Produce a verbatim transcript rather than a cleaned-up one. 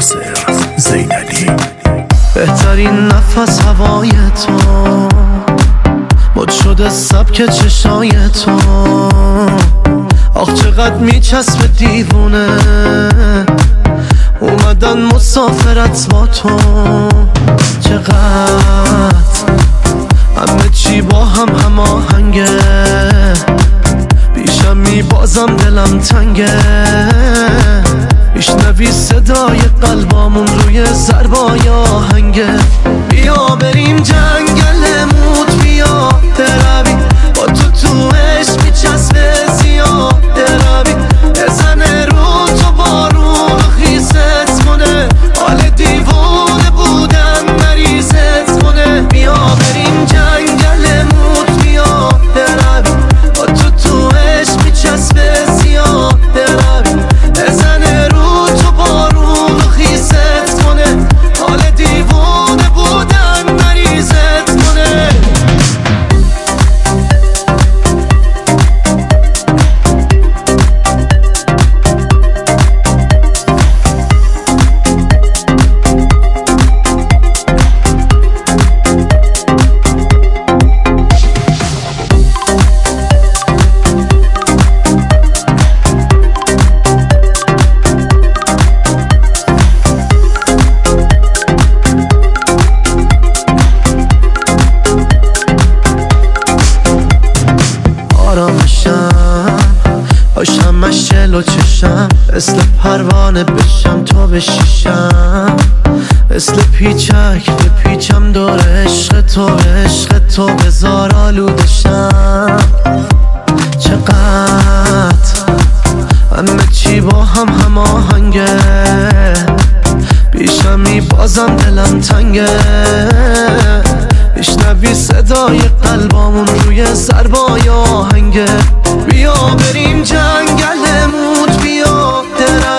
ناصر زینالی. بهترین نفس هوای تو، مد شده سبک چشای تو. آخ چقدر میچسبه دیوونه، اومدن مسافرت با تو. چقدر همه چی با هم هماهنگه، پیشم میبازم دلم تنگه. میشنوی صدای قلبامون روی ضربای آهنگه. بیا بریم جنگل موت، بیا بروی با تو تو عشق میچسبه زیاد بروی. بزنه رو تو بارون خیست کنه، حال دیوونه بودن مریضت کنه. بیا بریم جنگل موت، بیا بروی با تو تو عشق میچسبه زیاد بروی. بزنه رو تو بارون خیست کنه، حال دیوونه بودن مریضت کنه. آرامشم باشم مشل و چشم، مثل پروانه بشم تو بشیشم. مثل پیچک بپیچم دور عشق تو، عشق تو بزار آلودشم. چقدر همه چی با هم هماهنگه، پیشم میبازم دلم تنگه. میشنوی صدای قلبامون روی ضربای آهنگه. بیا بریم جنگل موت، بیا درم